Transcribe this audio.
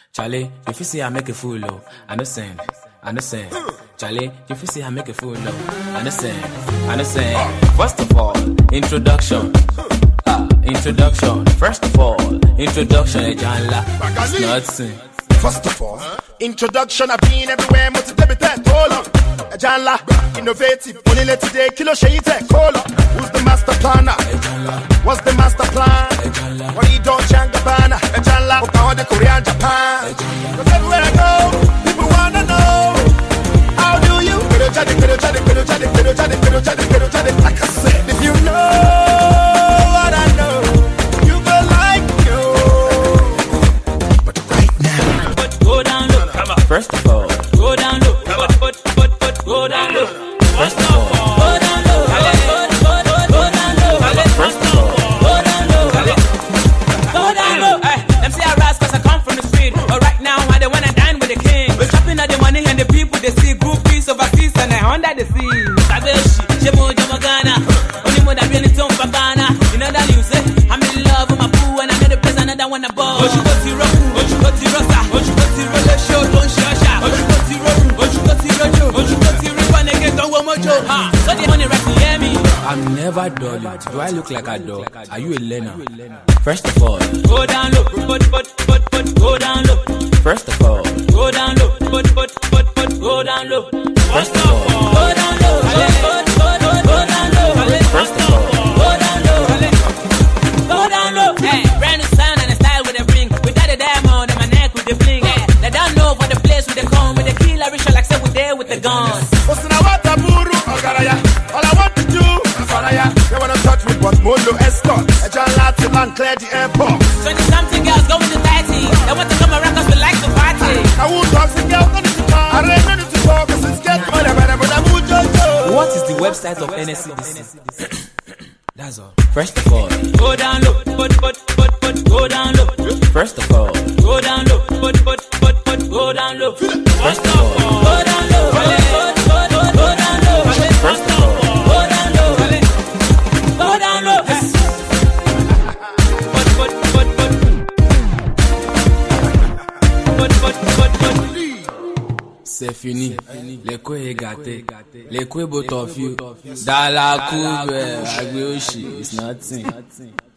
Charlie, if you see I make a fool, oh, I no send. Charlie, if you see I make a fool, oh, I no send. First of all, introduction. First of all, introduction, Ejanla. It's nothing. First of all, introduction, I've been everywhere, motivated, hold up. Ejanla, innovative, only let today, kilo shade, call up. Who's the master planner? Ejanla. What's the master plan? Ejanla. What you don't Changabana? Ejanla, Okawa de Korea, Japan. Cause everywhere I go, people wanna know, how do you? Like I said, if you know what I know, you go like you. But right now, Go down low. First of all, Go down low. Go down low. first of all, Go down low. Go down low. first of all, Go down low. Go down low. Them say I rise 'cause I come from the street. But right now, I don't wanna dine with the king. We're trapping at the money and the people they see. Groupies overseas and I under the sea. Sabeshi, Shemo Jamagana. Only more than really don't Babana. You know that you say I'm in love with my boo and I know the place another one above. Oh, you got to rock. Oh, you got to rock. Oh, you got to roll the show. Don't shasha. Oh, you got to rock. Oh, you got to rock. Oh, you got to rip and again. Don't want mojo. Ha. So the money right to hear me. I'm never dull. Do I look like a dog? Are you a learner? First of all, Go down low. Go down low. first of all, Go down low. Go down low. first of all, Go down low. Go down low. first of all, Go down low. Go down low. Hey, brand new sound and a style with a ring. Without a diamond on my neck with the bling. Hey, they don't know for the place with the come with the killer ritual like say we there with the guns. All I want to do is Faraya. They wanna touch me, but Mondo escort. Ejanla to land clear the airport. 20-something girls going to 30. They want to come around 'cause we like to party. I who talks to girls, don't need to talk. I don't need to talk, 'cause it's get money, but I'm who just what is the website of NSCDC? That's all. First of all, Go down low. Go down low. first of all, Go down low. Go down low. first of all, Go down low. Go down low. first of all, Go down low. Go down low. c'est fini. Les coups est gâté. Les coups both of you. Dans la coupe, Agbeoshi, it's nothing.